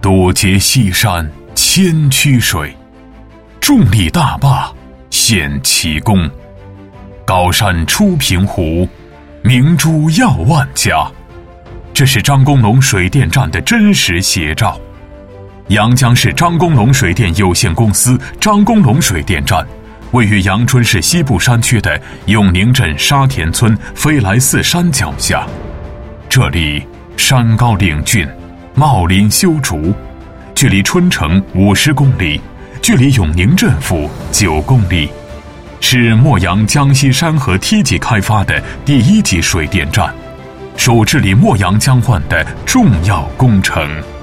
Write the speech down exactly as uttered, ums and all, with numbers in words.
堵截西山千曲水，重力大坝现奇功。高山出平湖，明珠耀万家。这是张公龙水电站的真实写照。阳江市张公龙水电有限公司张公龙水电站位于阳春市西部山区的永宁镇沙田村飞来寺山脚下，这里山高岭峻，茂林修竹，距离春城五十公里，距离永宁镇府九公里，是莫阳江西山河梯级开发的第一级水电站，属治理莫阳江患的重要工程。